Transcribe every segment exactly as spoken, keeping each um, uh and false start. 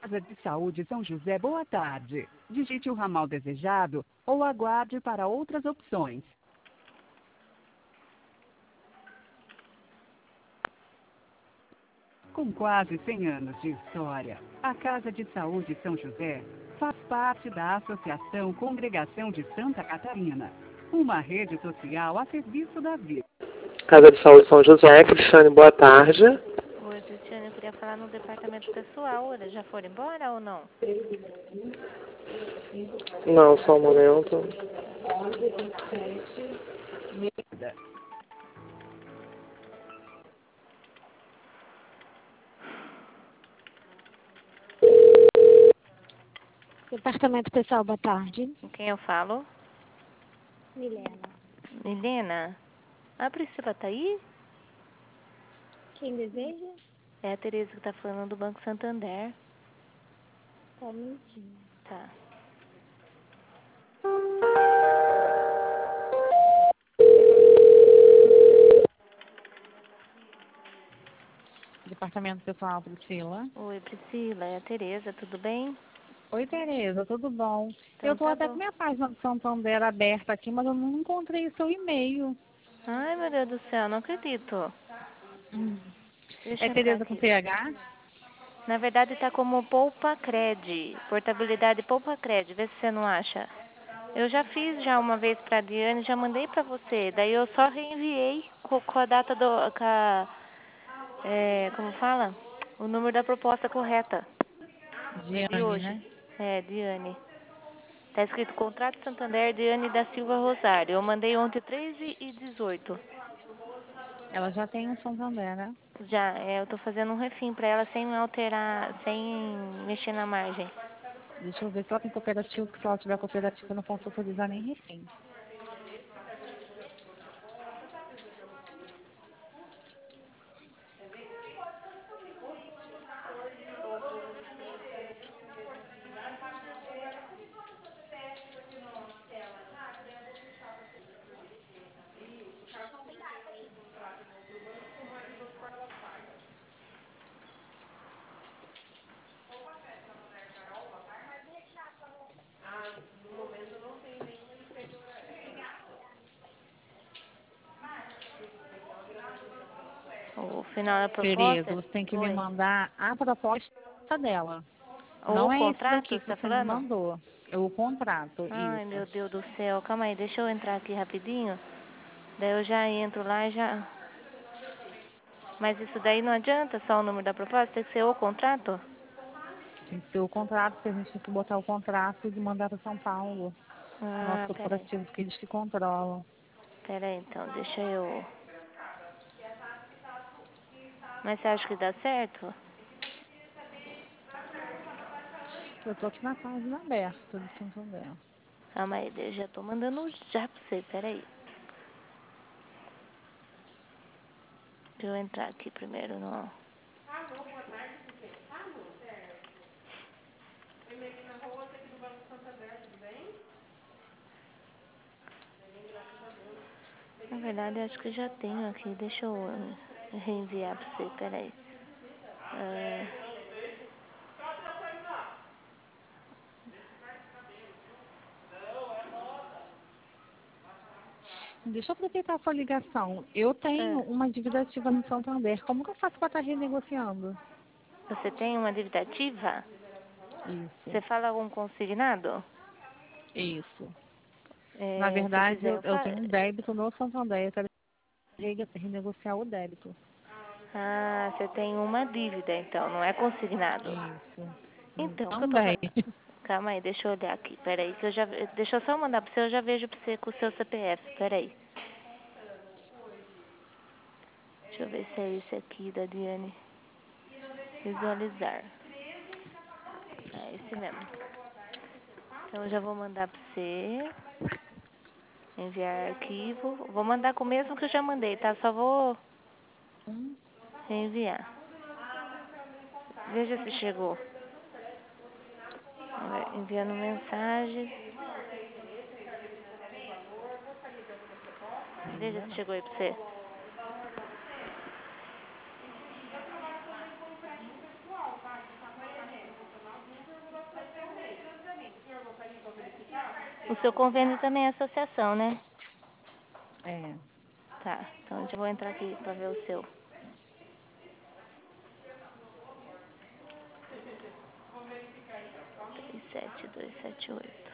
Casa de Saúde São José, boa tarde. Digite o ramal desejado ou aguarde para outras opções. Com quase cem anos de história, a Casa de Saúde São José faz parte da Associação Congregação de Santa Catarina, uma rede social a serviço da vida. Casa de Saúde São José, Cristiane, boa tarde. Oi, Cristiane, eu queria falar no departamento pessoal. Eles já foram embora ou não? Não, só um momento. Departamento pessoal, boa tarde. Com quem eu falo? Milena. Milena? A Priscila tá aí? Quem deseja? É a Tereza que tá falando do Banco Santander. Só um minutinho. Tá. Departamento pessoal, Priscila. Oi, Priscila, é a Tereza, tudo bem? Oi, Tereza, tudo bom? Então Eu tô tá até bom. com minha página do Santander aberta aqui, mas eu não encontrei o seu e-mail. Ai, meu Deus do céu, não acredito. Hum. Deixa É eu entrar Tereza com aqui. T H? Na verdade tá como Poupa Cred, portabilidade Poupa Cred, vê se você não acha. Eu já fiz já uma vez pra Diane, já mandei pra você, daí eu só reenviei com, com a data do, com a, é, como fala? O número da proposta correta, de Diane, hoje. né? É, Diane. Tá escrito Contrato Santander Diane da Silva Rosário. Eu mandei ontem treze e dezoito. Ela já tem um Santander, né? Já, é, eu tô fazendo um refim pra ela sem alterar, sem mexer na margem. Deixa eu ver se ela tem cooperativo, porque se ela tiver cooperativa eu não posso autorizar nem refém. O final da Tereza, proposta? você tem que me Oi. mandar a proposta dela. Ou o Não é esse contrato, daqui você que tá você me falando? mandou. É o contrato, Ai, isso. meu Deus do céu. Calma aí, deixa eu entrar aqui rapidinho. Daí eu já entro lá e já... Mas isso daí não adianta só o número da proposta? Tem que ser o contrato? Tem que ser o contrato, porque a gente tem que botar o contrato e mandar para São Paulo. Nosso Ah, peraí. corporativo, que eles que controlam. Peraí, então, deixa eu... Mas você acha que dá certo? Eu tô aqui na página aberta do Santander. Calma aí, eu já tô mandando já pra você, peraí. Deixa eu entrar aqui primeiro no... Na verdade, acho que já tenho aqui. Deixa eu eh, reenviar pra você, peraí. É... Deixa eu aproveitar a sua ligação. Eu tenho Ah, uma dívida ativa no Santander. Como que eu faço para estar renegociando? você tem uma dívida ativa? Isso, Você fala algum consignado? isso. Na É, se verdade, quiser, eu, eu eu faço. tenho um débito no Santander. Eu quero rene- renegociar o débito. Ah, você tem uma dívida, então, não é consignado. Isso. Hum, Então, o que eu tô Também. fazendo? Calma aí, deixa eu olhar aqui. Peraí, que eu já... Deixa eu só mandar pra você, eu já vejo pra você com o seu C P F. Peraí. Deixa eu ver se é esse aqui da Diane. Visualizar. É esse mesmo. Então, eu já vou mandar pra você. Enviar arquivo. Vou mandar com o mesmo que eu já mandei, tá? Só vou Hum, reenviar. Veja se chegou. Vamos ver, enviando mensagem. Veja ainda se não. chegou aí pra você. O seu convênio também é associação, né? É. Tá, então eu já vou entrar aqui pra ver o seu. três sete dois sete oito.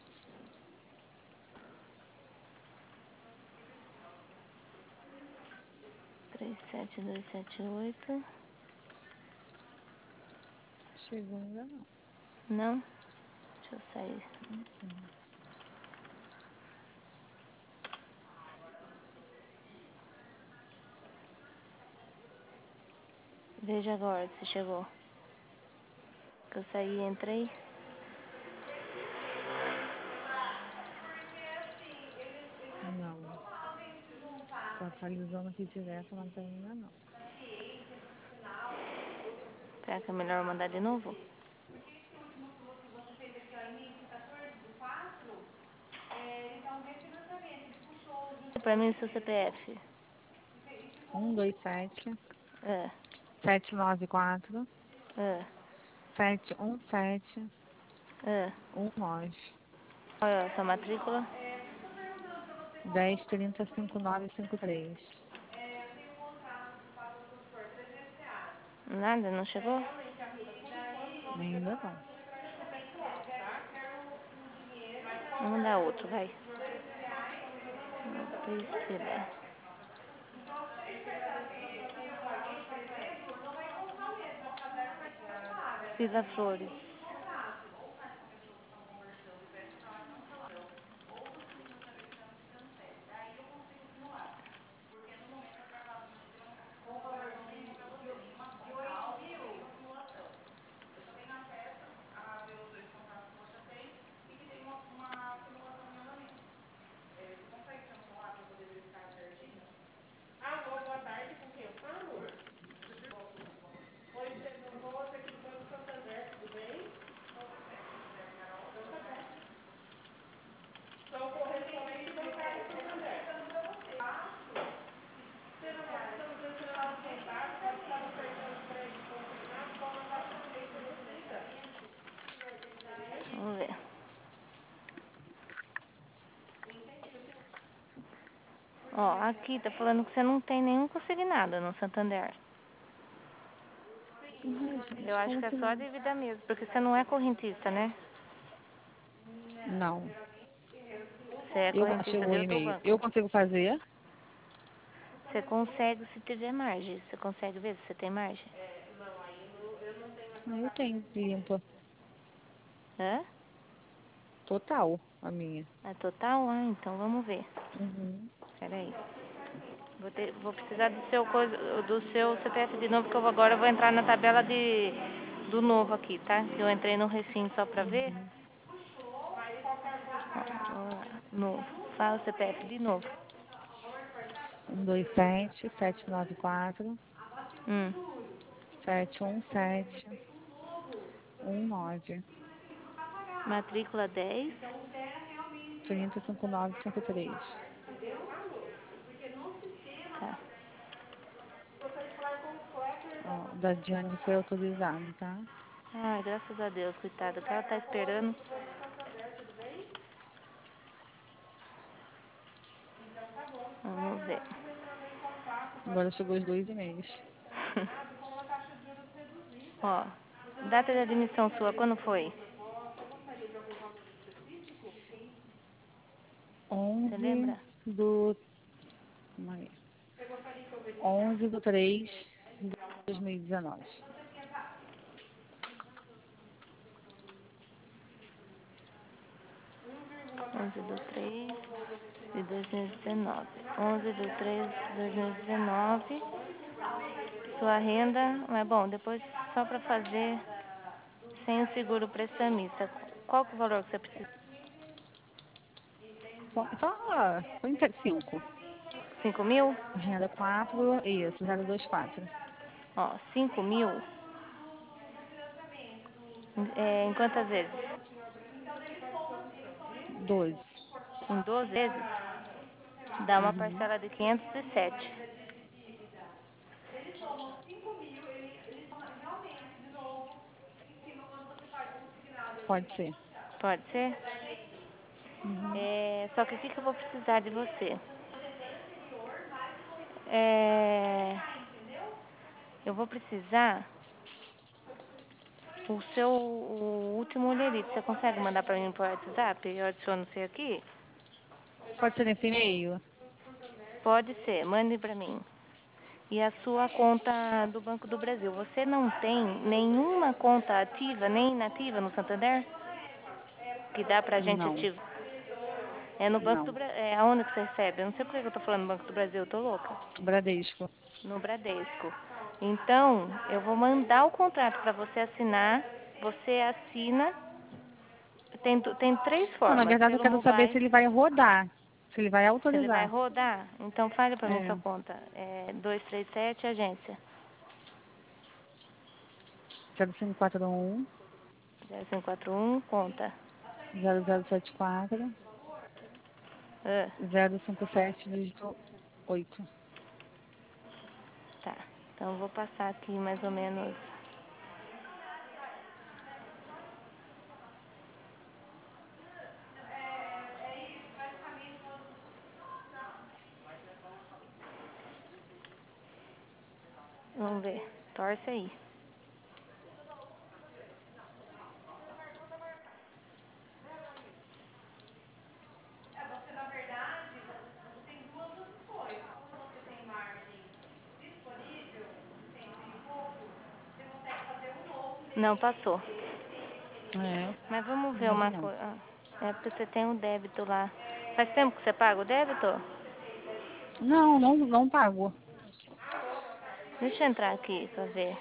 três sete dois sete oito. Chegou ainda não. Não? Deixa eu sair. Uhum. Veja agora se chegou. Que eu saí e entrei. Não. Tô atualizando aqui direto, não tem ainda não. Será que é melhor eu mandar de novo? Pra mim, o seu C P F. Um, dois, sete, É, sete, nove, quatro, é, sete, um, sete, é. um, nove, Qual é a sua matrícula? dez, trinta, cinco, nove, cinco, três. Nada, não chegou? Ainda não. Vamos mandar outro, vai. Priscila. Priscila Flores. Vamos ver. Ó, aqui tá falando que você não tem nenhum consignado no Santander. Ai, gente, Eu acho como que é que só a não? dívida mesmo, porque você não é correntista, né? Não. Você é Eu, correntista chegou o de outro e-mail. banco. Eu consigo fazer? Você consegue se tiver margem. Você consegue ver se você tem margem? Ah, eu tenho limpa. Hã? Total, a minha. É total? Ah, então vamos ver. Uhum. Peraí. Vou, ter, vou precisar do seu, coisa, do seu C P F de novo, que eu agora vou entrar na tabela de, do novo aqui, tá? Que eu entrei no recinto só pra ver. Uhum. Ó, vou lá. Novo. Fala o C P F de novo. Um, dois, sete, sete, nove, quatro, Hum. sete, um, sete, um, nove, Matrícula dez. trinta, cinco, nove, cinco, três. Tá. Ó, da Diane foi autorizado, tá? Ai, graças a Deus, coitada. O cara tá esperando. Vamos ver. Agora chegou os dois e-mails. Ó, data de admissão sua, quando foi? Você onze lembra? do... Calma aí. onze do três de dois mil e dezenove. onze do três de dois mil e dezenove. onze do três de dois mil e dezenove. Sua renda, mas bom, depois só para fazer sem o seguro prestamista. Qual que é o valor que você precisa? Só, só trinta e cinco. cinco mil? Renda quatro, isso, zero dois quatro. Ó, cinco mil. É, em quantas vezes? doze. Em doze vezes? Dá uma Uhum. parcela de quinhentos e sete. Pode ser. Pode ser? Uhum. É, só que o que, que eu vou precisar de você? É, eu vou precisar o seu o último olerite. Você consegue mandar para mim por WhatsApp? Eu adiciono você aqui? Pode ser nesse e-mail? Pode ser, mande para mim. E a sua conta do Banco do Brasil. Você não tem nenhuma conta ativa nem inativa no Santander? Que dá pra gente Não, ativar? É no Banco do não. Brasil. É aonde que você recebe? Eu não sei por que eu tô falando Banco do Brasil, eu tô louca. Bradesco. No Bradesco. Então, eu vou mandar o contrato para você assinar. Você assina. Tem, du- tem três Não, na formas. verdade eu Pelo quero saber se mobile. ele vai rodar. Se ele vai Se ele vai autorizar. rodar, então fale para mim É. sua conta. É dois três sete, agência. zero cinco quatro um, zero cinco quatro um, conta. zero zero sete quatro, Ah, zero cinco sete, dígito oito. tá. Então eu vou passar aqui mais ou menos. Vamos ver. Torce aí. Não passou. É, Mas vamos ver uma imaginando. coisa. É porque você tem um débito lá. Faz tempo que você paga o débito? Não, não, não pago. Deixa eu entrar aqui pra ver.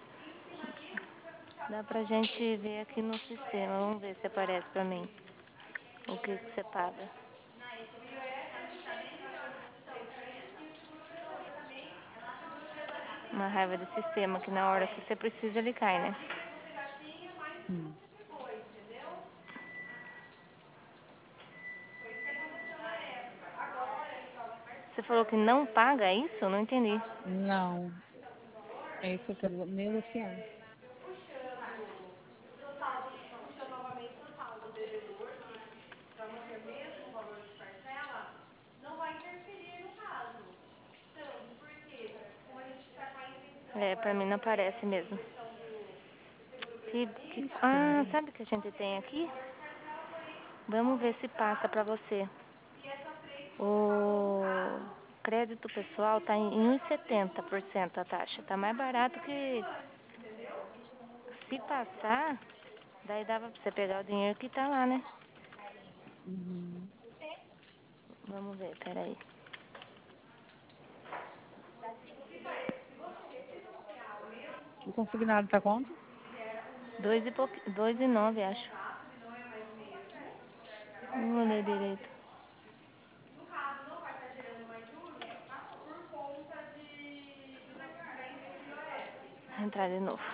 Dá pra gente ver aqui no sistema. Vamos ver se aparece pra mim o que, que você paga. Uma raiva de sistema que na hora que você precisa ele cai, né? Hum. Você falou que não paga isso? Não entendi. Não, é isso que eu quero negociar. É, pra mim não aparece mesmo. Que, que, Que ah, estranho. sabe o que a gente tem aqui? Vamos ver se passa pra você. O crédito pessoal tá em um vírgula setenta por cento a taxa. Tá mais barato que se passar, daí dava pra você pegar o dinheiro que tá lá, né? Uhum. Vamos ver, peraí. O consignado tá quanto? Dois e pouqui, dois e nove, acho. Não olhei direito. Vou entrar de novo.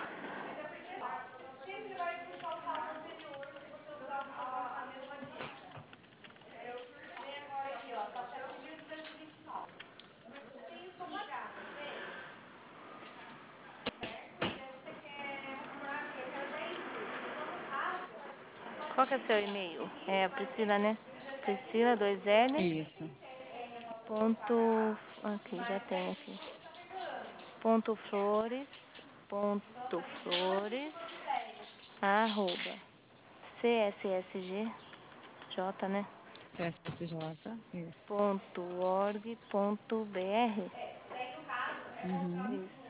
Qual que é o seu e-mail? É a Priscila, né? Priscila, dois L, Isso. ponto, aqui, já tem aqui. Ponto flores, ponto flores, arroba, C S S G, J, né? C S S J. Isso. Ponto org, ponto br. Uhum. Isso.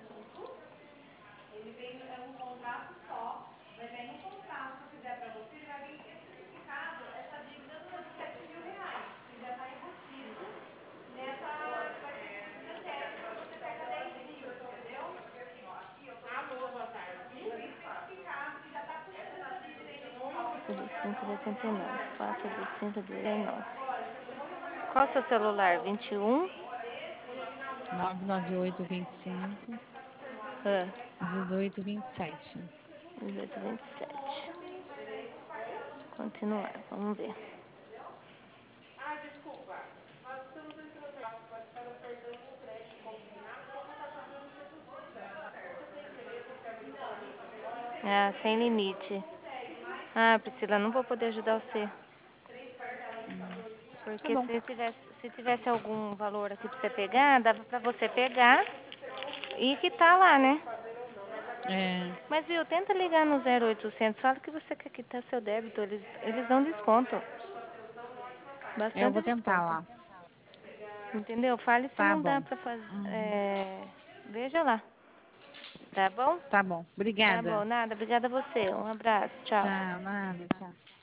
quatro do cinco de oitenta e nove. quatro do cinco de oitenta e nove. Qual é o seu celular? vinte e um? nove nove oito, vinte e cinco, Ah, dezoito, vinte e sete. dezoito vinte e sete. Continuar, vamos ver. Ah, sem limite. Ah, Priscila, não vou poder ajudar você. Porque bom. se tivesse, se tivesse algum valor aqui pra você pegar, dava pra você pegar e quitar lá, né? É, Mas, viu, tenta ligar no zero oitocentos, fala que você quer quitar seu débito, eles, eles dão desconto. eu Bastante vou tentar desconto. lá. Entendeu? Fale se Tá não dá bom. pra fazer. Uhum. É, veja lá. Tá bom? Tá bom. Tá Obrigada. bom, nada. Obrigada a você. Um abraço. Tchau. Tchau, nada, tchau.